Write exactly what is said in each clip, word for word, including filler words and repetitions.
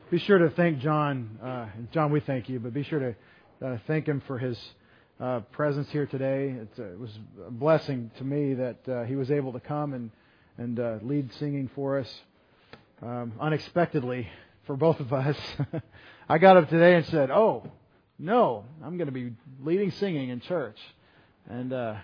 be sure to thank John. Uh, John, we thank you, but be sure to uh, thank him for his uh, presence here today. It's, uh, it was a blessing to me that uh, he was able to come and, and uh, lead singing for us um, unexpectedly for both of us. I got up today and said, oh, no, I'm going to be leading singing in church. And uh,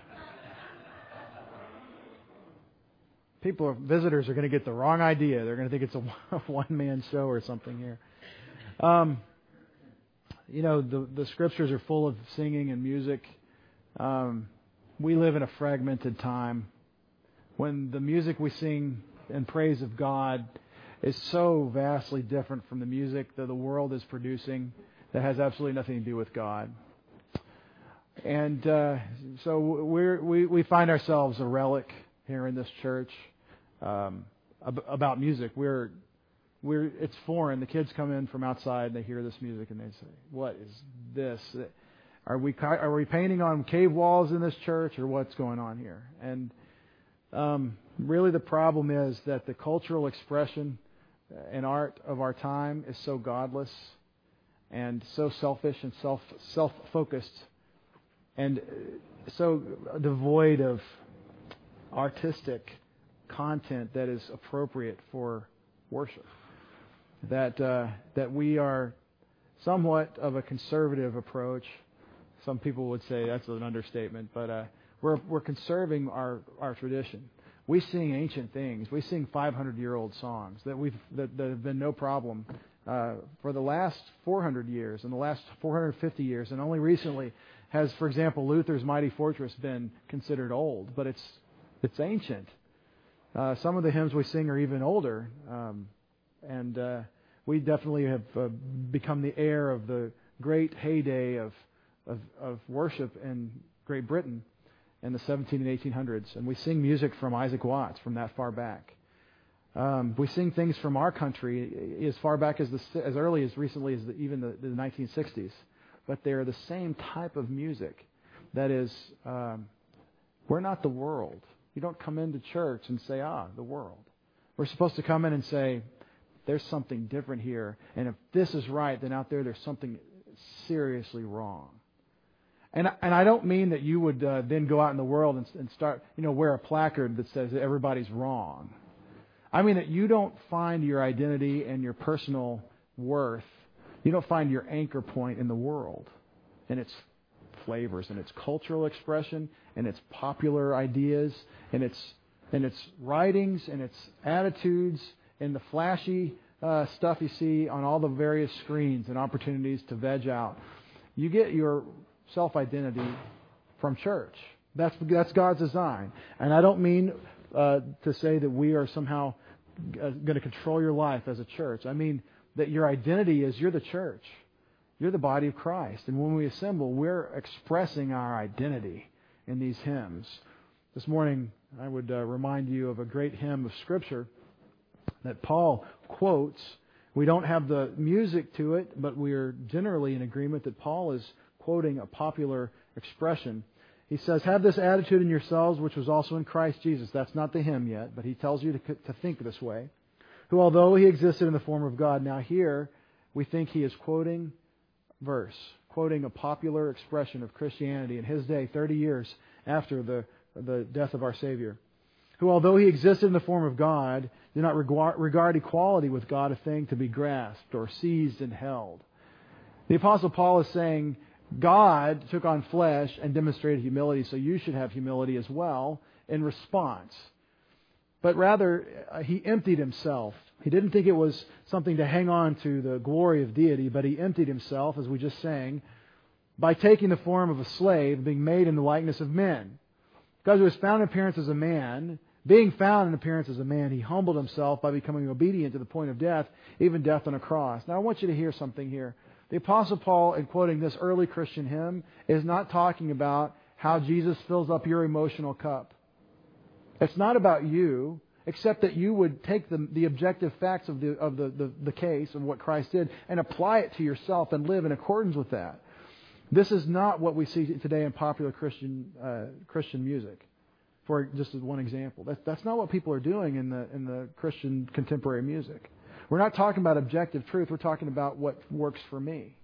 people, are, visitors are going to get the wrong idea. They're going to think it's a one-man show or something here. Um, you know, the, the scriptures are full of singing and music. Um, we live in a fragmented time when the music we sing in praise of God is so vastly different from the music that the world is producing that has absolutely nothing to do with God. And uh, so we're, we we find ourselves a relic here in this church um, ab- about music. We're we're it's foreign. The kids come in from outside and they hear this music and they say, "What is this? Are we are we painting on cave walls in this church, or what's going on here?" And um, really, the problem is that the cultural expression and art of our time is so godless and so selfish and self self-focused and so devoid of artistic content that is appropriate for worship. That uh, that we are somewhat of a conservative approach. Some people would say that's an understatement, but uh, we're we're conserving our, our tradition. We sing ancient things. We sing five hundred year old songs that we've that, that have been no problem uh, for the last four hundred years and the last four hundred fifty years, and only recently has, for example, Luther's Mighty Fortress been considered old, but it's it's ancient. Uh, some of the hymns we sing are even older, um, and uh, we definitely have uh, become the heir of the great heyday of, of of worship in Great Britain in the seventeen and eighteen hundreds, and we sing music from Isaac Watts from that far back. Um, we sing things from our country as far back as the as early as recently as the, even the, the nineteen sixties, but they are the same type of music. That is, um, we're not the world. You don't come into church and say, "Ah, the world." We're supposed to come in and say, "There's something different here, and if this is right, then out there there's something seriously wrong." And and I don't mean that you would uh, then go out in the world and, and start, you know, wear a placard that says that everybody's wrong. I mean that you don't find your identity and your personal worth, you don't find your anchor point in the world, and its flavors, and its cultural expression, and its popular ideas, and its and its writings, and its attitudes, and the flashy uh, stuff you see on all the various screens and opportunities to veg out. You get your self-identity from church. That's that's God's design. And I don't mean uh, to say that we are somehow uh, going to control your life as a church. I mean that your identity is you're the church. You're the body of Christ. And when we assemble, we're expressing our identity in these hymns. This morning, I would uh, remind you of a great hymn of Scripture that Paul quotes. We don't have the music to it, but we are generally in agreement that Paul is quoting a popular expression. He says, "Have this attitude in yourselves, which was also in Christ Jesus." That's not the hymn yet, but he tells you to, to think this way. "Who, although he existed in the form of God," now here we think he is quoting verse, quoting a popular expression of Christianity in his day, thirty years after the, the death of our Savior. "Who, although he existed in the form of God, did not regard, regard equality with God a thing to be grasped or seized and held." The Apostle Paul is saying, God took on flesh and demonstrated humility, so you should have humility as well in response. But rather, uh, he emptied himself. He didn't think it was something to hang on to the glory of deity, but he emptied himself, as we just sang, by taking the form of a slave, being made in the likeness of men. Because he was found in appearance as a man, being found in appearance as a man, he humbled himself by becoming obedient to the point of death, even death on a cross. Now I want you to hear something here. The Apostle Paul, in quoting this early Christian hymn, is not talking about how Jesus fills up your emotional cup. It's not about you, except that you would take the, the objective facts of the of the, the, the case of what Christ did and apply it to yourself and live in accordance with that. This is not what we see today in popular Christian uh, Christian music. For just as one example, that's that's not what people are doing in the in the Christian contemporary music. We're not talking about objective truth. We're talking about what works for me.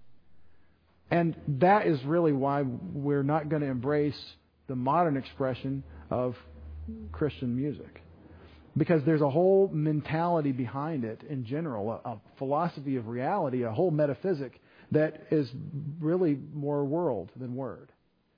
And that is really why we're not going to embrace the modern expression of Christian music. Because there's a whole mentality behind it in general, a, a philosophy of reality, a whole metaphysic that is really more world than word.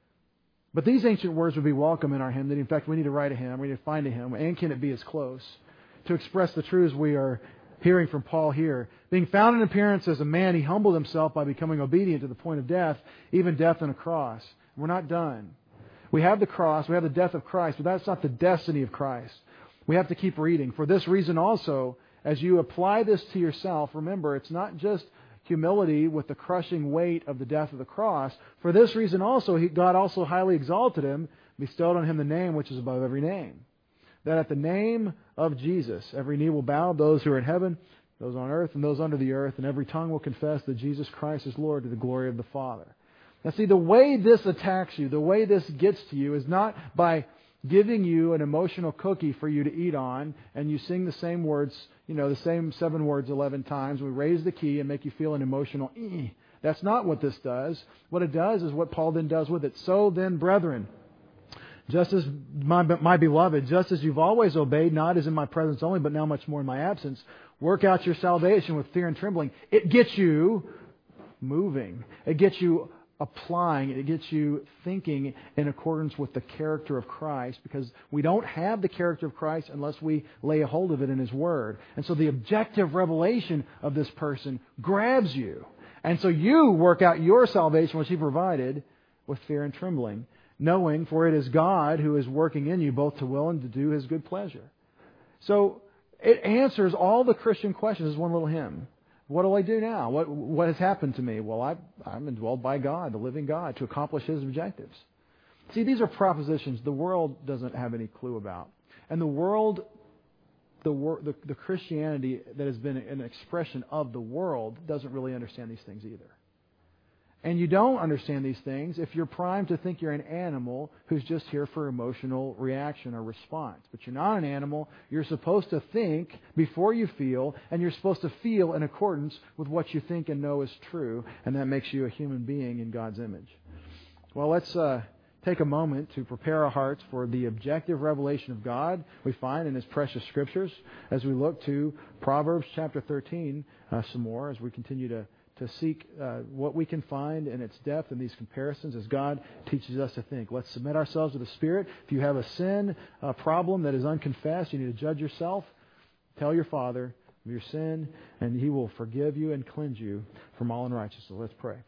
But these ancient words would be welcome in our hymn. That in fact, we need to write a hymn, we need to find a hymn, and can it be as close to express the truths we are hearing from Paul here. Being found in appearance as a man, he humbled himself by becoming obedient to the point of death, even death on a cross. We're not done. We have the cross, we have the death of Christ, but that's not the destiny of Christ. We have to keep reading. For this reason also, as you apply this to yourself, remember, it's not just humility with the crushing weight of the death of the cross. For this reason also, he, God also highly exalted him, bestowed on him the name which is above every name. That at the name of Jesus, every knee will bow, those who are in heaven, those on earth, and those under the earth, and every tongue will confess that Jesus Christ is Lord to the glory of the Father. Now see, the way this attacks you, the way this gets to you is not by giving you an emotional cookie for you to eat on, and you sing the same words, you know, the same seven words eleven times. We raise the key and make you feel an emotional eh. That's not what this does. What it does is what Paul then does with it. So then, brethren, just as my, my beloved, just as you've always obeyed, not as in my presence only, but now much more in my absence, work out your salvation with fear and trembling. It gets you moving. It gets you applying. It gets you thinking in accordance with the character of Christ, because we don't have the character of Christ unless we lay a hold of it in His Word. And so the objective revelation of this person grabs you. And so you work out your salvation, which He provided, with fear and trembling, knowing, for it is God who is working in you both to will and to do His good pleasure. So it answers all the Christian questions as one little hymn. What do I do now? What what has happened to me? Well, I, I'm indwelled by God, the living God, to accomplish His objectives. See, these are propositions the world doesn't have any clue about. And the world, the, the, the Christianity that has been an expression of the world doesn't really understand these things either. And you don't understand these things if you're primed to think you're an animal who's just here for emotional reaction or response. But you're not an animal. You're supposed to think before you feel, and you're supposed to feel in accordance with what you think and know is true, and that makes you a human being in God's image. Well, let's uh, take a moment to prepare our hearts for the objective revelation of God we find in His precious Scriptures as we look to Proverbs chapter thirteen uh, some more, as we continue to to seek uh, what we can find in its depth in these comparisons as God teaches us to think. Let's submit ourselves to the Spirit. If you have a sin uh, problem that is unconfessed, you need to judge yourself. Tell your Father of your sin, and He will forgive you and cleanse you from all unrighteousness. So let's pray.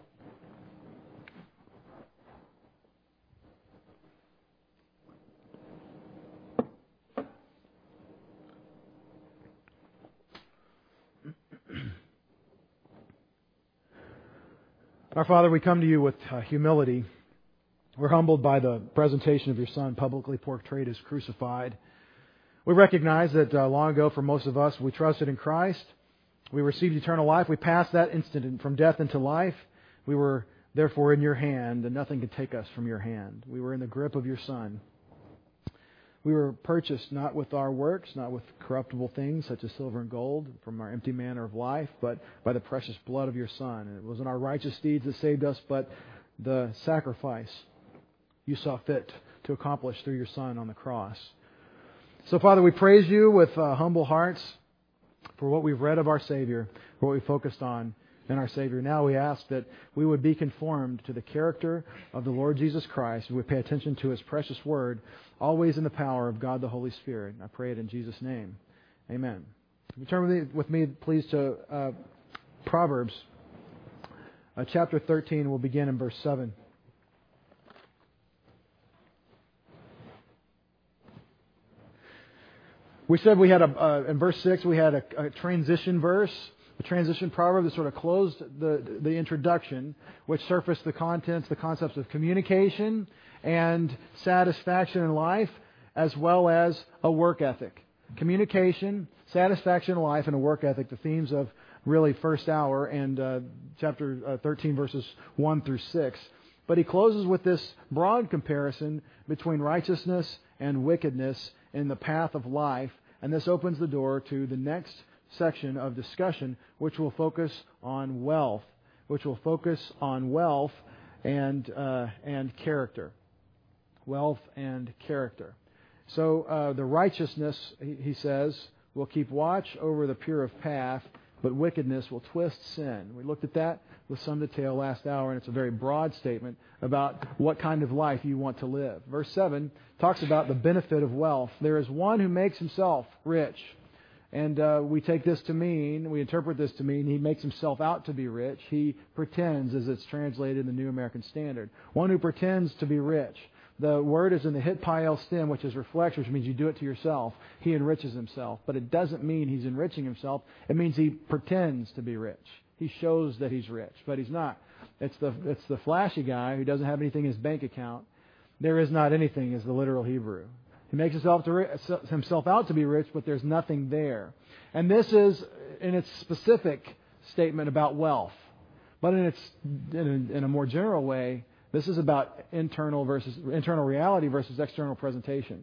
Our Father, we come to You with uh, humility. We're humbled by the presentation of Your Son, publicly portrayed as crucified. We recognize that uh, long ago, for most of us, we trusted in Christ. We received eternal life. We passed that instant from death into life. We were therefore in Your hand, and nothing could take us from Your hand. We were in the grip of Your Son. We were purchased not with our works, not with corruptible things such as silver and gold from our empty manner of life, but by the precious blood of Your Son. And it wasn't our righteous deeds that saved us, but the sacrifice You saw fit to accomplish through Your Son on the cross. So, Father, we praise You with uh, humble hearts for what we've read of our Savior, for what we focused on in our Savior. Now we ask that we would be conformed to the character of the Lord Jesus Christ. We would pay attention to His precious Word, always in the power of God the Holy Spirit. I pray it in Jesus' name. Amen. If you turn with me, with me please, to uh, Proverbs uh, chapter thirteen. We'll begin in verse seven. We said we had a, uh, in verse six, we had a, a transition verse. The transition proverb that sort of closed the, the introduction, which surfaced the contents, the concepts of communication and satisfaction in life, as well as a work ethic. Communication, satisfaction in life, and a work ethic, the themes of really first hour and uh, chapter uh, thirteen, verses one through six. But he closes with this broad comparison between righteousness and wickedness in the path of life, and this opens the door to the next section of discussion, which will focus on wealth, which will focus on wealth and uh, and character. Wealth and character. So uh, the righteousness, he, he says, will keep watch over the pure of path, but wickedness will twist sin. We looked at that with some detail last hour, and it's a very broad statement about what kind of life you want to live. Verse seven talks about the benefit of wealth. There is one who makes himself rich. And uh, we take this to mean, we interpret this to mean he makes himself out to be rich. He pretends, as it's translated in the New American Standard. One who pretends to be rich. The word is in the hit pael stem, which is reflex, which means you do it to yourself. He enriches himself. But it doesn't mean he's enriching himself. It means he pretends to be rich. He shows that he's rich, but he's not. It's the it's the flashy guy who doesn't have anything in his bank account. There is not anything is the literal Hebrew. He makes himself, to, himself out to be rich, but there's nothing there. And this is in its specific statement about wealth. But in its in a, in a more general way, this is about internal versus internal reality versus external presentation.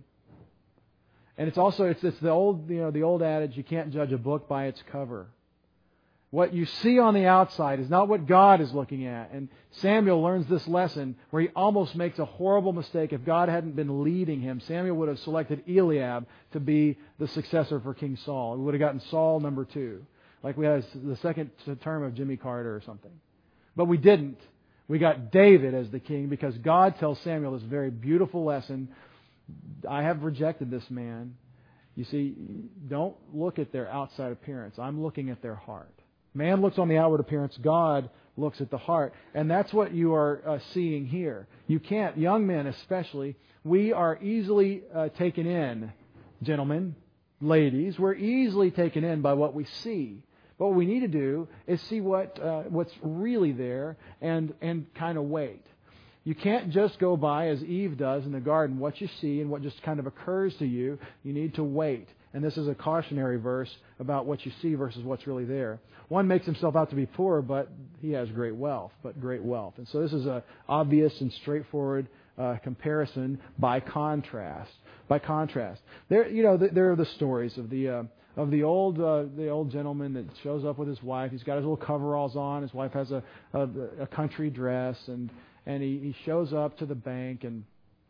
And it's also it's it's the old you know the old adage, you can't judge a book by its cover. What you see on the outside is not what God is looking at. And Samuel learns this lesson where he almost makes a horrible mistake. If God hadn't been leading him, Samuel would have selected Eliab to be the successor for King Saul. We would have gotten Saul number two, like we had the second term of Jimmy Carter or something. But we didn't. We got David as the king because God tells Samuel this very beautiful lesson. I have rejected this man. You see, don't look at their outside appearance. I'm looking at their heart. Man looks on the outward appearance. God looks at the heart. And that's what you are uh, seeing here. You can't, young men especially, we are easily uh, taken in, gentlemen, ladies, we're easily taken in by what we see. But what we need to do is see what uh, what's really there and, and kind of wait. You can't just go by, as Eve does in the garden, what you see and what just kind of occurs to you. You need to wait. And this is a cautionary verse about what you see versus what's really there. One makes himself out to be poor, but he has great wealth, but great wealth. And so this is an obvious and straightforward uh, comparison by contrast. By contrast, there you know there are the stories of the uh, of the old uh, the old gentleman that shows up with his wife. He's got his little coveralls on. His wife has a a, a country dress, and and he, he shows up to the bank and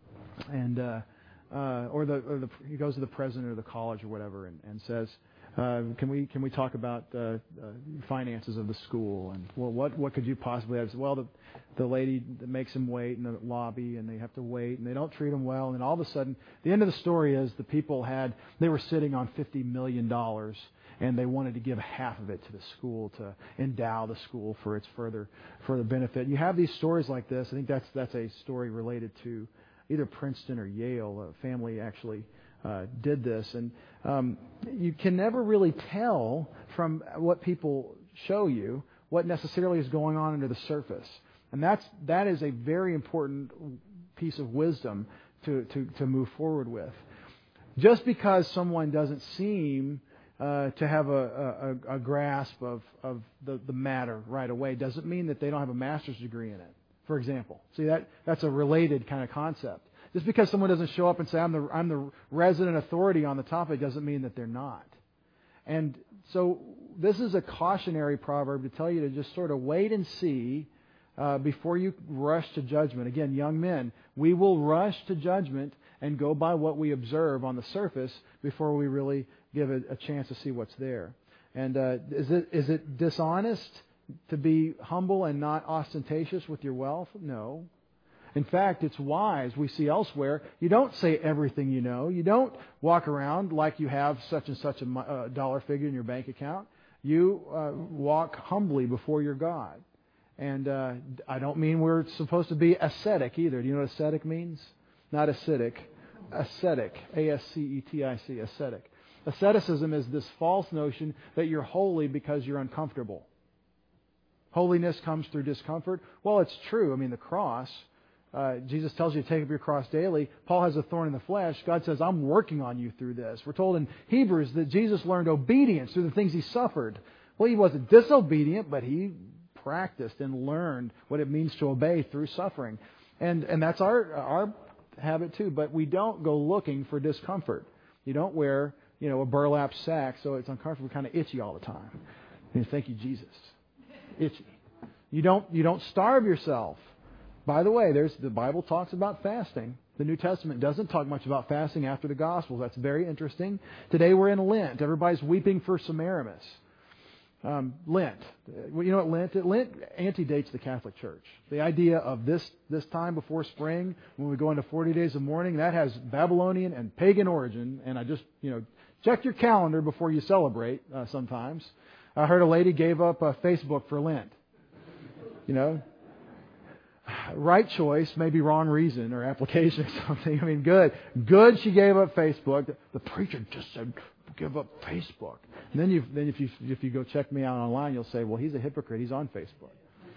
and. Uh, Uh, or the, or the he goes to the president of the college or whatever and, and says, uh, "Can we can we talk about uh, uh, finances of the school?" And well, what what could you possibly have? Well, the the lady that makes him wait in the lobby, and they have to wait, and they don't treat him well. And then all of a sudden, the end of the story is the people had they were sitting on fifty million dollars, and they wanted to give half of it to the school to endow the school for its further further benefit. You have these stories like this. I think that's that's a story related to either Princeton or Yale. A family actually uh, did this. And um, you can never really tell from what people show you what necessarily is going on under the surface. And that's that is a very important piece of wisdom to, to, to move forward with. Just because someone doesn't seem uh, to have a, a, a grasp of, of the, the matter right away doesn't mean that they don't have a master's degree in it. For example, see that that's a related kind of concept. Just because someone doesn't show up and say I'm the I'm the resident authority on the topic doesn't mean that they're not. And so this is a cautionary proverb to tell you to just sort of wait and see uh, before you rush to judgment. Again, young men, we will rush to judgment and go by what we observe on the surface before we really give it a chance to see what's there. And uh, is it is it dishonest to be humble and not ostentatious with your wealth? No. In fact, it's wise. We see elsewhere, you don't say everything you know. You don't walk around like you have such and such a uh, dollar figure in your bank account. You uh, walk humbly before your God. And uh, I don't mean we're supposed to be ascetic either. Do you know what ascetic means? Not acidic. Ascetic. A S C E T I C. Ascetic. Asceticism is this false notion that you're holy because you're uncomfortable. Holiness comes through discomfort. Well, it's true. I mean, the cross, uh, Jesus tells you to take up your cross daily. Paul has a thorn in the flesh. God says, I'm working on you through this. We're told in Hebrews that Jesus learned obedience through the things He suffered. Well, He wasn't disobedient, but He practiced and learned what it means to obey through suffering. And and that's our our habit too. But we don't go looking for discomfort. You don't wear you know, a burlap sack, so it's uncomfortable, kind of itchy all the time. And thank you, Jesus. Itchy. You don't you don't starve yourself. By the way, there's the Bible talks about fasting. The New Testament doesn't talk much about fasting after the Gospels. That's very interesting. Today we're in Lent. Everybody's weeping for Semiramis. Um, Lent. You know what Lent? Lent antedates the Catholic Church. The idea of this this time before spring, when we go into forty days of mourning, that has Babylonian and pagan origin. And I just, you know, check your calendar before you celebrate uh, sometimes. I heard a lady gave up uh, Facebook for Lent. You know, right choice, maybe wrong reason or application or something. I mean, good. Good she gave up Facebook. The preacher just said, give up Facebook. And then, you, then if you if you go check me out online, you'll say, well, he's a hypocrite. He's on Facebook.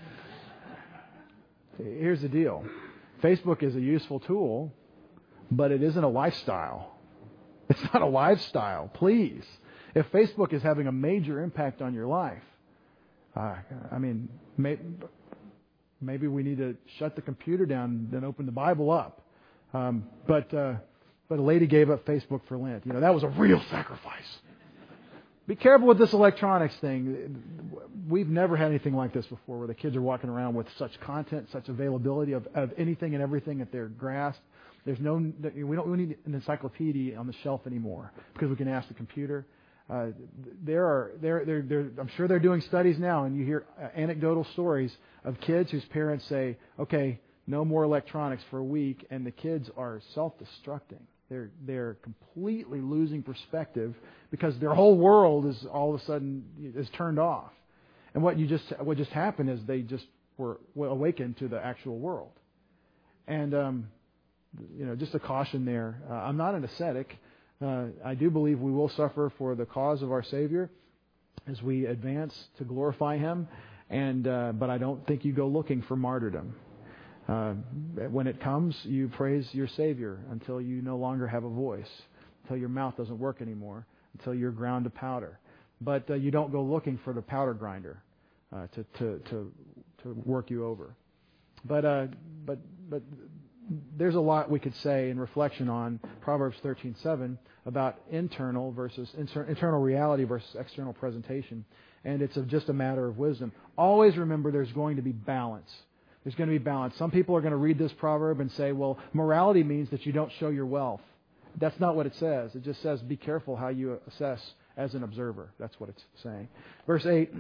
Here's the deal. Facebook is a useful tool, but it isn't a lifestyle. It's not a lifestyle. Please. If Facebook is having a major impact on your life, uh, I mean, may, maybe we need to shut the computer down and open the Bible up. Um, but uh, but a lady gave up Facebook for Lent. You know, that was a real sacrifice. Be careful with this electronics thing. We've never had anything like this before, where the kids are walking around with such content, such availability of, of anything and everything at their grasp. There's no, we don't we need an encyclopedia on the shelf anymore because we can ask the computer. Uh, there are, there, there, there, I'm sure they're doing studies now, and you hear anecdotal stories of kids whose parents say, "Okay, no more electronics for a week," and the kids are self-destructing. They're they're completely losing perspective because their whole world is all of a sudden is turned off. And what you just what just happened is they just were awakened to the actual world. And um, you know, just a caution there. Uh, I'm not an ascetic. Uh, I do believe we will suffer for the cause of our Savior as we advance to glorify Him. And uh, but I don't think you go looking for martyrdom. Uh, when it comes, you praise your Savior until you no longer have a voice, until your mouth doesn't work anymore, until you're ground to powder. But uh, you don't go looking for the powder grinder uh, to, to to to work you over. But uh, but but there's a lot we could say in reflection on Proverbs thirteen seven about internal versus inter- internal reality versus external presentation, and it's just a matter of wisdom. Always remember, there's going to be balance. There's going to be balance. Some people are going to read this proverb and say, well, morality means that you don't show your wealth. That's not what it says. It just says be careful how you assess as an observer. That's what it's saying. Verse eight,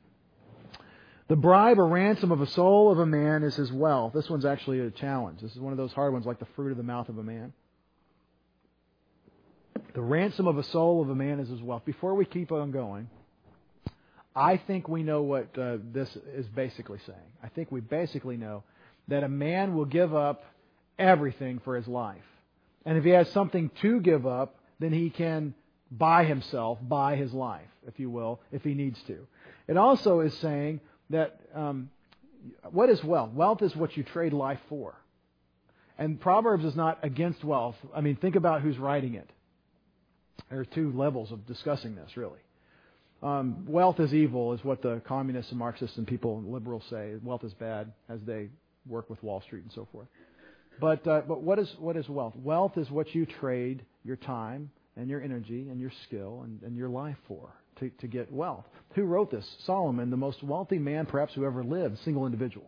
the bribe or ransom of a soul of a man is his wealth. This one's actually a challenge. This is one of those hard ones, like the fruit of the mouth of a man. The ransom of a soul of a man is his wealth. Before we keep on going, I think we know what uh, this is basically saying. I think we basically know that a man will give up everything for his life. And if he has something to give up, then he can buy himself, buy his life, if you will, if he needs to. It also is saying that um, what is wealth? Wealth is what you trade life for. And Proverbs is not against wealth. I mean, think about who's writing it. There are two levels of discussing this, really. Um, wealth is evil is what the communists and Marxists and people, and liberals say. Wealth is bad as they work with Wall Street and so forth. But uh, but what is what is wealth? Wealth is what you trade your time and your energy and your skill and, and your life for to, to get wealth. Who wrote this? Solomon, the most wealthy man perhaps who ever lived, single individual.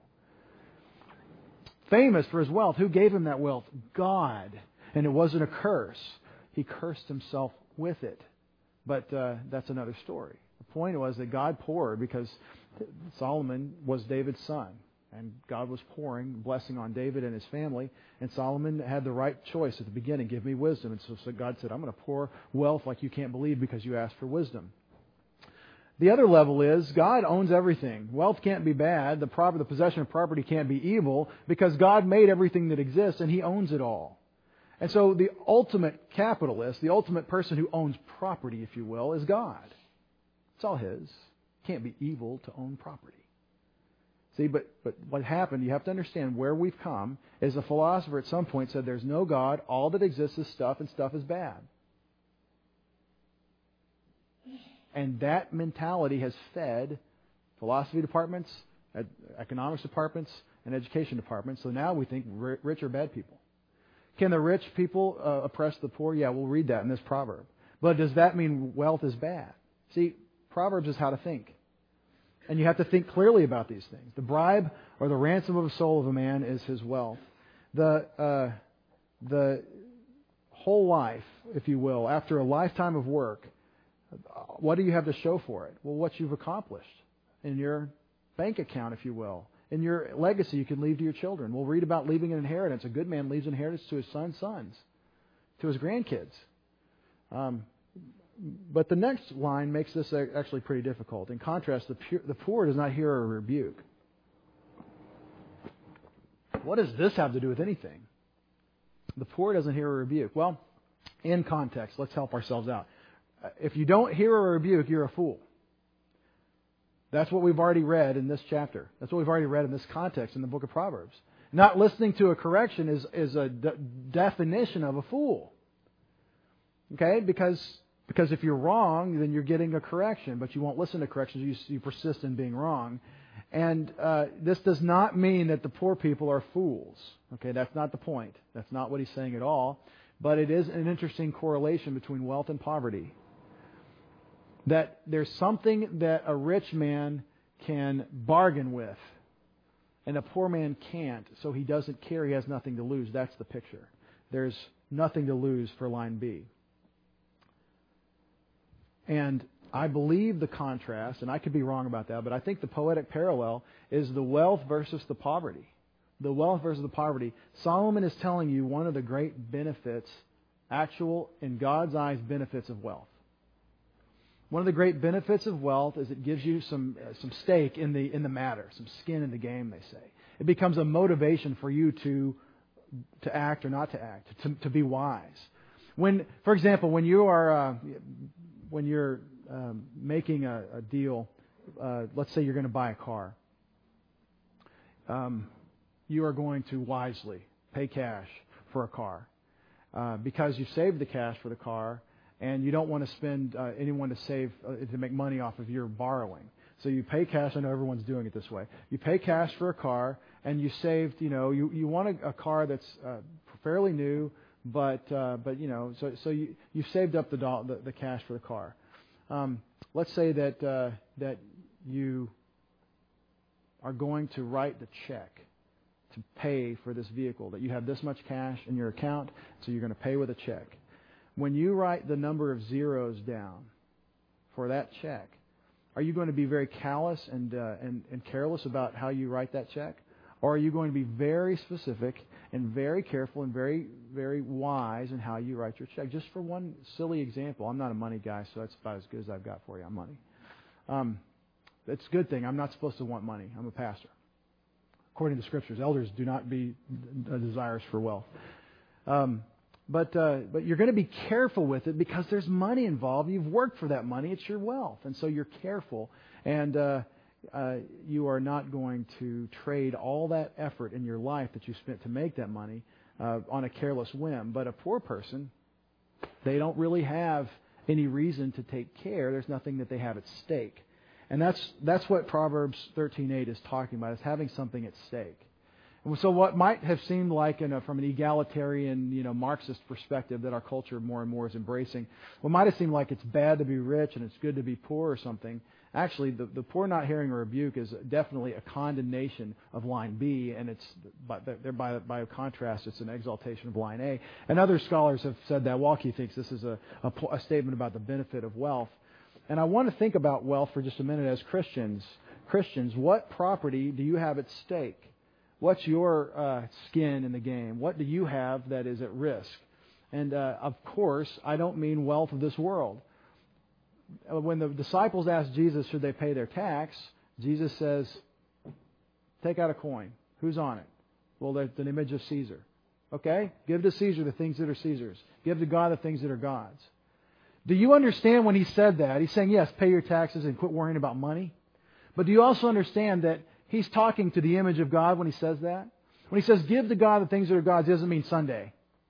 Famous for his wealth. Who gave him that wealth? God. And it wasn't a curse. He cursed himself with it. But uh, that's another story. The point was that God poured because Solomon was David's son. And God was pouring blessing on David and his family. And Solomon had the right choice at the beginning. Give me wisdom. And so, so God said, I'm going to pour wealth like you can't believe because you asked for wisdom. The other level is God owns everything. Wealth can't be bad. The, proper, the possession of property can't be evil because God made everything that exists and He owns it all. And so the ultimate capitalist, the ultimate person who owns property, if you will, is God. It's all His. It can't be evil to own property. See, but, but what happened, you have to understand where we've come, is a philosopher at some point said there's no God, all that exists is stuff, and stuff is bad. And that mentality has fed philosophy departments, economics departments, and education departments. So now we think rich are bad people. Can the rich people uh, oppress the poor? Yeah, we'll read that in this proverb. But does that mean wealth is bad? See, Proverbs is how to think. And you have to think clearly about these things. The bribe or the ransom of the soul of a man is his wealth. The uh, the whole life, if you will, after a lifetime of work, what do you have to show for it? Well, what you've accomplished in your bank account, if you will. In your legacy you can leave to your children. We'll read about leaving an inheritance. A good man leaves inheritance to his son's sons, to his grandkids. Um, but the next line makes this actually pretty difficult. In contrast, the, pure, the poor does not hear a rebuke. What does this have to do with anything? The poor doesn't hear a rebuke. Well, in context, let's help ourselves out. If you don't hear a rebuke, you're a fool. That's what we've already read in this chapter. That's what we've already read in this context in the book of Proverbs. Not listening to a correction is, is a de- definition of a fool. Okay? Because, because if you're wrong, then you're getting a correction, but you won't listen to corrections. You, you persist in being wrong. And uh, this does not mean that the poor people are fools. Okay? That's not the point. That's not what he's saying at all. But it is an interesting correlation between wealth and poverty. That there's something that a rich man can bargain with, and a poor man can't, so he doesn't care, he has nothing to lose. That's the picture. There's nothing to lose for line B. And I believe the contrast, and I could be wrong about that, but I think the poetic parallel is the wealth versus the poverty. The wealth versus the poverty. Solomon is telling you one of the great benefits, actual, in God's eyes, benefits of wealth. One of the great benefits of wealth is it gives you some uh, some stake in the in the matter, some skin in the game, they say. It becomes a motivation for you to to act or not to act, to to be wise. When, for example, when you are uh, when you're um, making a, a deal, uh, let's say you're going to buy a car, um, you are going to wisely pay cash for a car uh, because you saved the cash for the car. And you don't want to spend uh, anyone to save uh, to make money off of your borrowing. So you pay cash. I know everyone's doing it this way. You pay cash for a car, and you saved. You know, you, you want a, a car that's uh, fairly new, but uh, but you know, so so you you saved up the, do- the the cash for the car. Um, let's say that uh, that you are going to write the check to pay for this vehicle. That you have this much cash in your account, so you're going to pay with a check. When you write the number of zeros down for that check, are you going to be very callous and, uh, and and careless about how you write that check? Or are you going to be very specific and very careful and very, very wise in how you write your check? Just for one silly example, I'm not a money guy, so that's about as good as I've got for you on money. Um, it's a good thing. I'm not supposed to want money. I'm a pastor. According to the Scriptures, elders do not be desirous for wealth. Um But uh, but you're going to be careful with it because there's money involved. You've worked for that money. It's your wealth. And so you're careful. And uh, uh, you are not going to trade all that effort in your life that you spent to make that money uh, on a careless whim. But a poor person, they don't really have any reason to take care. There's nothing that they have at stake. And that's that's what Proverbs thirteen eight is talking about, is having something at stake. And so what might have seemed like, in a, from an egalitarian, you know, Marxist perspective that our culture more and more is embracing, what might have seemed like it's bad to be rich and it's good to be poor or something, actually the, the poor not hearing a rebuke is definitely a condemnation of line B, and it's by, by, by contrast, it's an exaltation of line A. And other scholars have said that. Walke thinks this is a, a, a statement about the benefit of wealth. And I want to think about wealth for just a minute as Christians. Christians, what property do you have at stake? What's your uh, skin in the game? What do you have that is at risk? And uh, of course, I don't mean wealth of this world. When the disciples asked Jesus, should they pay their tax, Jesus says, take out a coin. Who's on it? Well, there's an image of Caesar. Okay? Give to Caesar the things that are Caesar's. Give to God the things that are God's. Do you understand when he said that? He's saying, yes, pay your taxes and quit worrying about money. But do you also understand that he's talking to the image of God when he says that? When he says, give to God the things that are God's, it doesn't mean Sunday.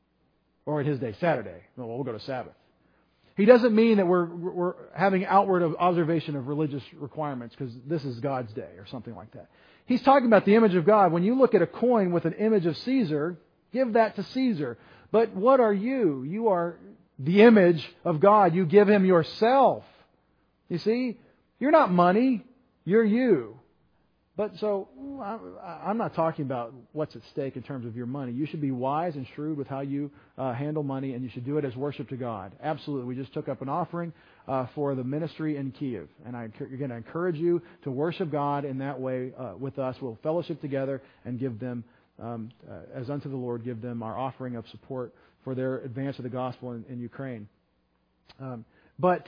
Or in his day, Saturday. Well, we'll go to Sabbath. He doesn't mean that we're we're having outward observation of religious requirements because this is God's day or something like that. He's talking about the image of God. When you look at a coin with an image of Caesar, give that to Caesar. But what are you? You are the image of God. You give Him yourself. You see, you're not money, you're you. But so, I'm not talking about what's at stake in terms of your money. You should be wise and shrewd with how you uh, handle money, and you should do it as worship to God. Absolutely. We just took up an offering uh, for the ministry in Kiev. And I, again, I encourage you to worship God in that way uh, with us. We'll fellowship together and give them, um, uh, as unto the Lord, give them our offering of support for their advance of the gospel in, in Ukraine. Um, but,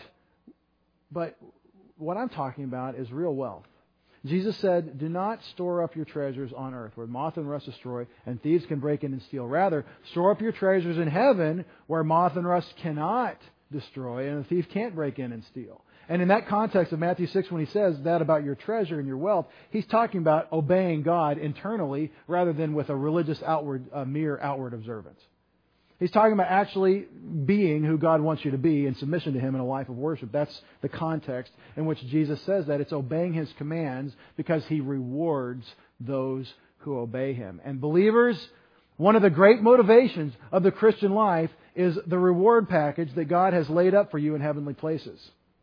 but what I'm talking about is real wealth. Jesus said, do not store up your treasures on earth where moth and rust destroy and thieves can break in and steal. Rather, store up your treasures in heaven where moth and rust cannot destroy and a thief can't break in and steal. And in that context of Matthew six, when He says that about your treasure and your wealth, He's talking about obeying God internally rather than with a religious outward, a mere outward observance. He's talking about actually being who God wants you to be in submission to Him in a life of worship. That's the context in which Jesus says that. It's obeying His commands because He rewards those who obey Him. And believers, one of the great motivations of the Christian life is the reward package that God has laid up for you in heavenly places.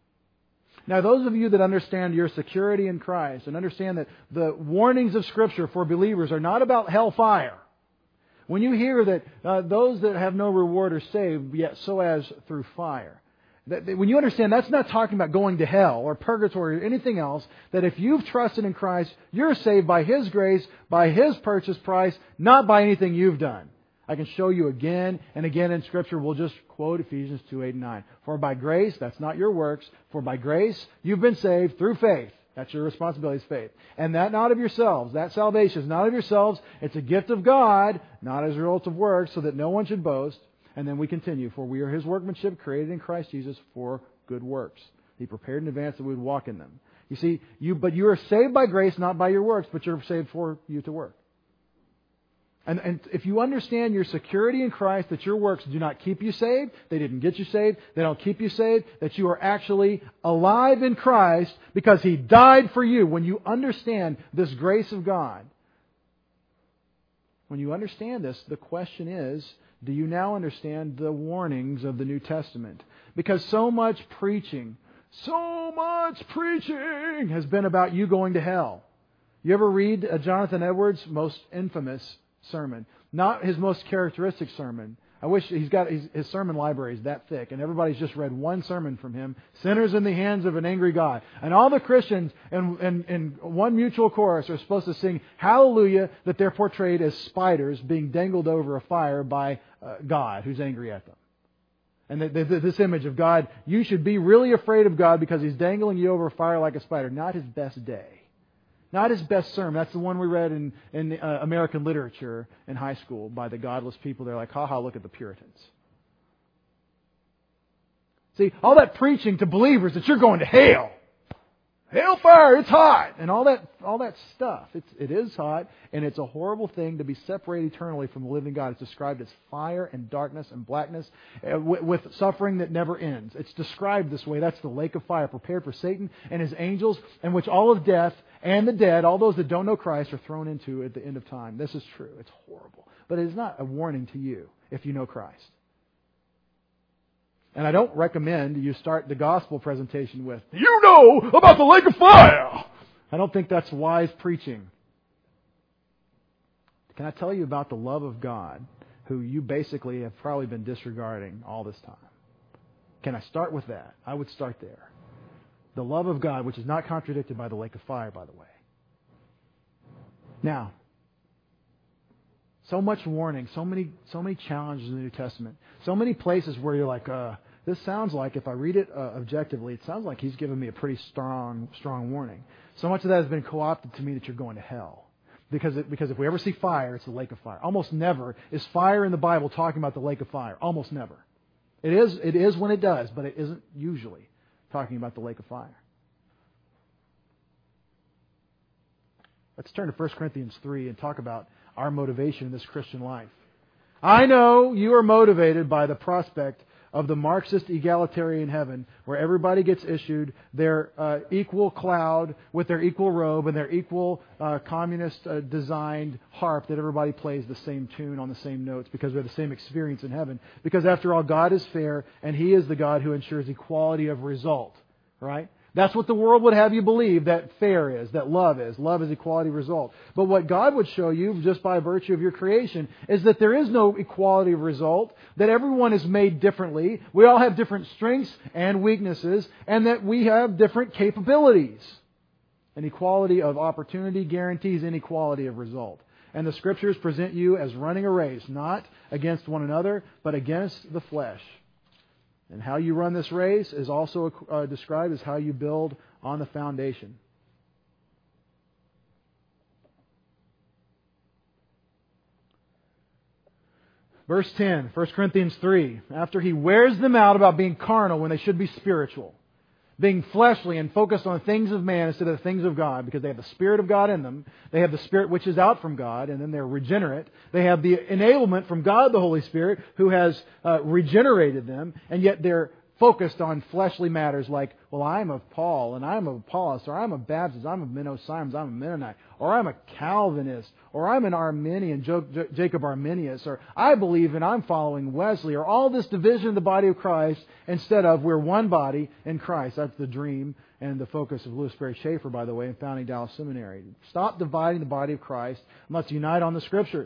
Now, those of you that understand your security in Christ and understand that the warnings of Scripture for believers are not about hellfire. When you hear that uh, those that have no reward are saved, yet so as through fire. That, that when you understand that's not talking about going to hell or purgatory or anything else, that if you've trusted in Christ, you're saved by His grace, by His purchase price, not by anything you've done. I can show you again and again in Scripture. We'll just quote Ephesians two, eight, and nine. For by grace, that's not your works, for by grace you've been saved through faith. That's your responsibility is faith. And that not of yourselves. That salvation is not of yourselves. It's a gift of God, not as a result of works, so that no one should boast. And then we continue. For we are His workmanship, created in Christ Jesus for good works. He prepared in advance that we would walk in them. You see, you but you are saved by grace, not by your works, but you're saved for you to work. And, and if you understand your security in Christ, that your works do not keep you saved, they didn't get you saved, they don't keep you saved, that you are actually alive in Christ because He died for you. When you understand this grace of God, when you understand this, the question is, do you now understand the warnings of the New Testament? Because so much preaching, so much preaching has been about you going to hell. You ever read uh, Jonathan Edwards' most infamous sermon? Not his most characteristic sermon. I wish he's got his, his sermon library is that thick, and everybody's just read one sermon from him. Sinners in the hands of an angry God. And all the Christians in, in, in one mutual chorus are supposed to sing hallelujah, that they're portrayed as spiders being dangled over a fire by uh, God who's angry at them. And the, the, this image of God, you should be really afraid of God because He's dangling you over a fire like a spider. Not His best day. Not his best sermon. That's the one we read in, in uh, American literature in high school by the godless people. They're like, ha ha, look at the Puritans. See, all that preaching to believers that you're going to hell. Hellfire, it's hot. And all that all that stuff. It's, it is hot, and it's a horrible thing to be separated eternally from the living God. It's described as fire and darkness and blackness uh, with, with suffering that never ends. It's described this way. That's the lake of fire prepared for Satan and his angels, in which all of death and the dead, all those that don't know Christ, are thrown into at the end of time. This is true. It's horrible. But it is not a warning to you if you know Christ. And I don't recommend you start the gospel presentation with, you know about the lake of fire. I don't think that's wise preaching. Can I tell you about the love of God, who you basically have probably been disregarding all this time? Can I start with that? I would start there. The love of God, which is not contradicted by the lake of fire, by the way. Now, so much warning, so many so many challenges in the New Testament, so many places where you're like, uh, this sounds like, if I read it uh, objectively, it sounds like He's given me a pretty strong strong warning. So much of that has been co-opted to me that you're going to hell. Because it, because if we ever see fire, it's the lake of fire. Almost never is fire in the Bible talking about the lake of fire. Almost never. It is it is when it does, but it isn't usually talking about the lake of fire. Let's turn to First Corinthians three and talk about our motivation in this Christian life. I know you are motivated by the prospect of the Marxist egalitarian heaven where everybody gets issued their uh, equal cloud with their equal robe and their equal uh, communist uh, designed harp that everybody plays the same tune on the same notes because we have the same experience in heaven. Because after all, God is fair and He is the God who ensures equality of result. Right? That's what the world would have you believe that fair is, that love is. Love is equality of result. But what God would show you, just by virtue of your creation, is that there is no equality of result, that everyone is made differently, we all have different strengths and weaknesses, and that we have different capabilities. An equality of opportunity guarantees inequality of result. And the Scriptures present you as running a race, not against one another, but against the flesh. And how you run this race is also uh, described as how you build on the foundation. Verse ten, First Corinthians three. After he wears them out about being carnal when they should be spiritual, being fleshly and focused on the things of man instead of the things of God, because they have the Spirit of God in them. They have the Spirit which is out from God, and then they're regenerate. They have the enablement from God the Holy Spirit, who has uh, regenerated them, and yet they're focused on fleshly matters like, well, I'm of Paul, and I'm of Apollos, or I'm of Baptist, I'm of Menno Simons, I'm a Mennonite, or I'm a Calvinist, or I'm an Arminian, Jacob Arminius, or I believe and I'm following Wesley, or all this division of the body of Christ instead of we're one body in Christ. That's the dream and the focus of Louis Berry Schaefer, by the way, in founding Dallas Seminary. Stop dividing the body of Christ. Let's unite on the Scriptures.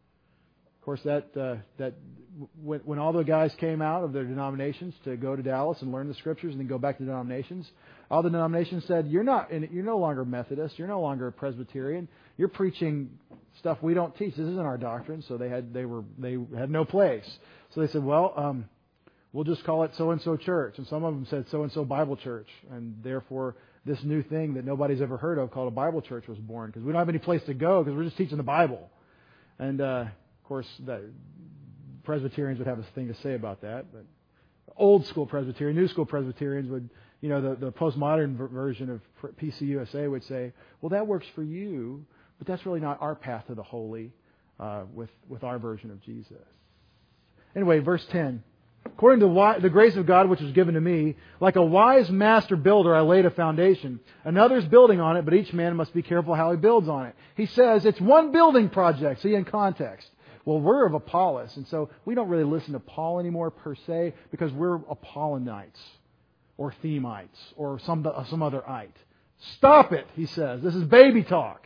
Of course, that uh, that when, when all the guys came out of their denominations to go to Dallas and learn the Scriptures and then go back to denominations, all the denominations said, "You're not, you're no longer Methodist. You're no longer a Presbyterian. You're preaching stuff we don't teach. This isn't our doctrine." So they had they were they had no place. So they said, "Well, um, we'll just call it so and so church." And some of them said so and so Bible church, and therefore this new thing that nobody's ever heard of called a Bible church was born because we don't have any place to go because we're just teaching the Bible. And uh, of course, the Presbyterians would have a thing to say about that. But old school Presbyterian, new school Presbyterians would, you know, the, the postmodern version of P C U S A would say, well, that works for you, but that's really not our path to the holy uh, with, with our version of Jesus. Anyway, verse ten. According to the grace of God which was given to me, like a wise master builder, I laid a foundation. Another's building on it, but each man must be careful how he builds on it. He says it's one building project. See, in context. Well, we're of Apollos, and so we don't really listen to Paul anymore per se because we're Apollonites or Themites or some, some other ite. Stop it, he says. This is baby talk.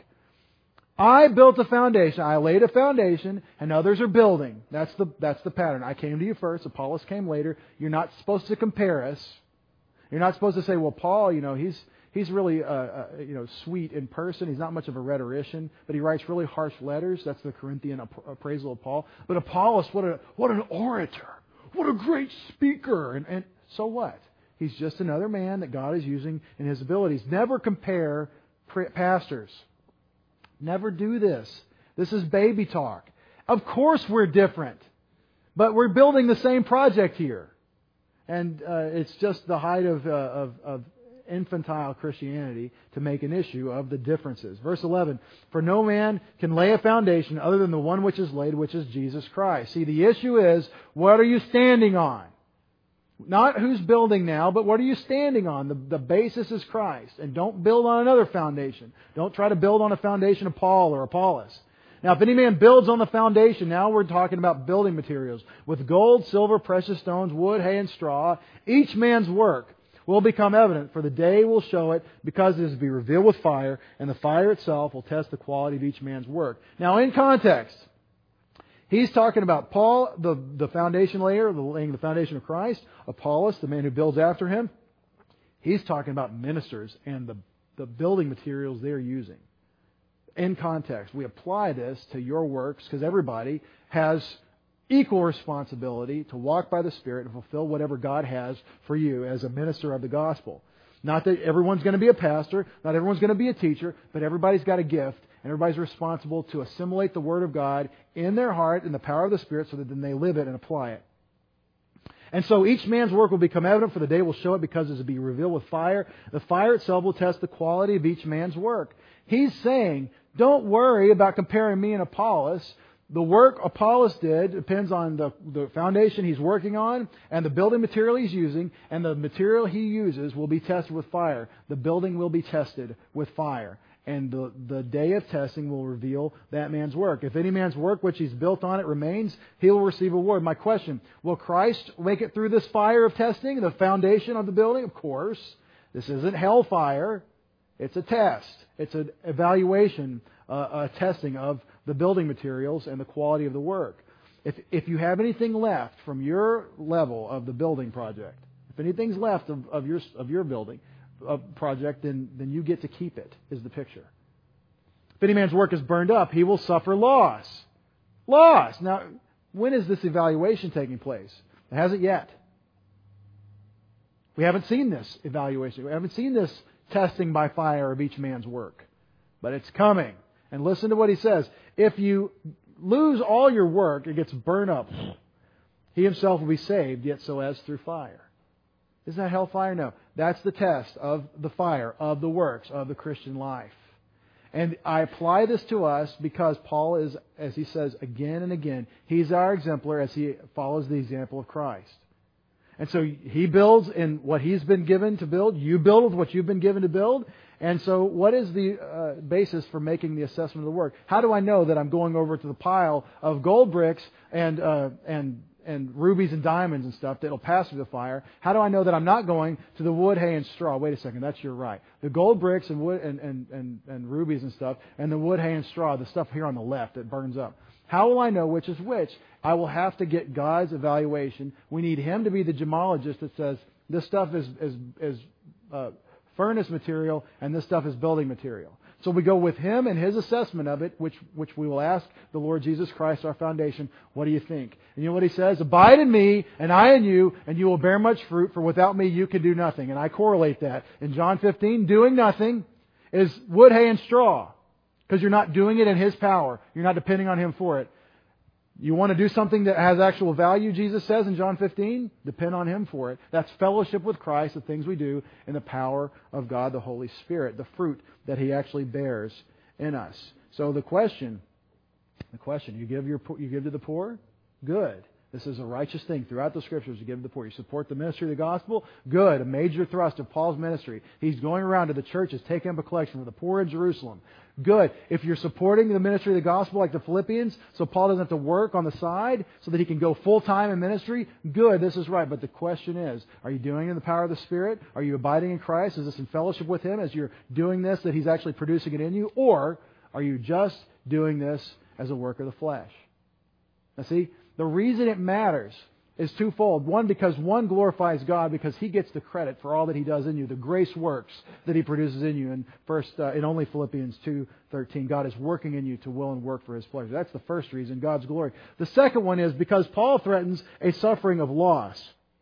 I built a foundation. I laid a foundation, and others are building. That's the that's the pattern. I came to you first. Apollos came later. You're not supposed to compare us. You're not supposed to say, well, Paul, you know, he's he's really uh, uh, you know sweet in person. He's not much of a rhetorician, but he writes really harsh letters. That's the Corinthian appraisal of Paul. But Apollos, what a what an orator! What a great speaker! And and so what? He's just another man that God is using in his abilities. Never compare pastors. Never do this. This is baby talk. Of course we're different, but we're building the same project here. And uh, it's just the height of, uh, of, of infantile Christianity to make an issue of the differences. Verse eleven, for no man can lay a foundation other than the one which is laid, which is Jesus Christ. See, the issue is, what are you standing on? Not who's building now, but what are you standing on? The, the basis is Christ. And don't build on another foundation. Don't try to build on a foundation of Paul or Apollos. Now, if any man builds on the foundation, now we're talking about building materials. With gold, silver, precious stones, wood, hay, and straw, each man's work will become evident, for the day will show it, because it is to be revealed with fire, and the fire itself will test the quality of each man's work. Now, in context, he's talking about Paul, the, the foundation layer, the laying the foundation of Christ. Apollos, the man who builds after him. He's talking about ministers and the, the building materials they're using. In context, we apply this to your works because everybody has equal responsibility to walk by the Spirit and fulfill whatever God has for you as a minister of the gospel. Not that everyone's going to be a pastor, not everyone's going to be a teacher, but everybody's got a gift. And everybody's responsible to assimilate the Word of God in their heart in the power of the Spirit so that then they live it and apply it. And so each man's work will become evident, for the day will show it, because it will be revealed with fire. The fire itself will test the quality of each man's work. He's saying, don't worry about comparing me and Apollos. The work Apollos did depends on the, the foundation he's working on and the building material he's using, and the material he uses will be tested with fire. The building will be tested with fire. And the, the day of testing will reveal that man's work. If any man's work which he's built on it remains, he will receive a reward. My question, will Christ make it through this fire of testing, the foundation of the building? Of course. This isn't hellfire. It's a test. It's an evaluation, uh, a testing of the building materials and the quality of the work. If, if you have anything left from your level of the building project, if anything's left of, of your of your building, a project, then, then you get to keep it, is the picture. If any man's work is burned up, he will suffer loss. Loss! Now, when is this evaluation taking place? It hasn't yet. We haven't seen this evaluation. We haven't seen this testing by fire of each man's work. But it's coming. And listen to what he says. If you lose all your work, it gets burned up. He himself will be saved, yet so as through fire. Is that hellfire? No. That's the test of the fire, of the works, of the Christian life. And I apply this to us because Paul is, as he says again and again, he's our exemplar as he follows the example of Christ. And so he builds in what he's been given to build. You build with what you've been given to build. And so what is the uh, basis for making the assessment of the work? How do I know that I'm going over to the pile of gold bricks and uh, and and rubies and diamonds and stuff that will pass through the fire? How do I know that I'm not going to the wood, hay, and straw? Wait a second, that's your right. The gold bricks and wood and, and, and, and rubies and stuff, and the wood, hay, and straw, the stuff here on the left that burns up. How will I know which is which? I will have to get God's evaluation. We need Him to be the gemologist that says, this stuff is, is, is uh, furnace material and this stuff is building material. So we go with Him and His assessment of it, which which we will ask the Lord Jesus Christ, our foundation, what do you think? And you know what He says? Abide in me, and I in you, and you will bear much fruit, for without me you can do nothing. And I correlate that. In John fifteen, doing nothing is wood, hay, and straw. Because you're not doing it in His power. You're not depending on Him for it. You want to do something that has actual value, Jesus says in John fifteen? Depend on Him for it. That's fellowship with Christ, the things we do in the power of God, the Holy Spirit, the fruit that He actually bears in us. So the question, the question, you give your you give to the poor? Good. This is a righteous thing throughout the Scriptures to give to the poor. You support the ministry of the gospel? Good. A major thrust of Paul's ministry. He's going around to the churches, taking up a collection for the poor in Jerusalem. Good. If you're supporting the ministry of the gospel like the Philippians, so Paul doesn't have to work on the side so that he can go full-time in ministry, good, this is right. But the question is, are you doing it in the power of the Spirit? Are you abiding in Christ? Is this in fellowship with Him as you're doing this, that He's actually producing it in you? Or are you just doing this as a work of the flesh? Now see, the reason it matters is twofold. One, because one glorifies God because He gets the credit for all that He does in you, the grace works that He produces in you. In first, uh, in only Philippians two thirteen, God is working in you to will and work for His pleasure. That's the first reason, God's glory. The second one is because Paul threatens a suffering of loss.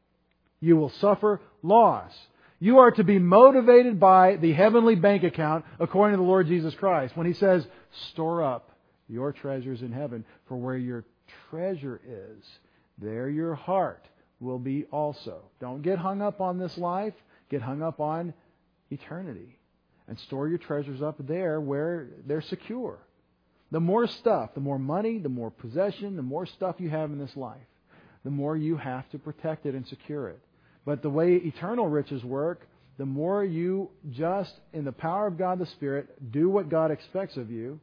You will suffer loss. You are to be motivated by the heavenly bank account according to the Lord Jesus Christ. When He says, store up your treasures in heaven, for where your treasure is, there your heart will be also. Don't get hung up on this life. Get hung up on eternity. And store your treasures up there where they're secure. The more stuff, the more money, the more possession, the more stuff you have in this life, the more you have to protect it and secure it. But the way eternal riches work, the more you just, in the power of God the Spirit, do what God expects of you,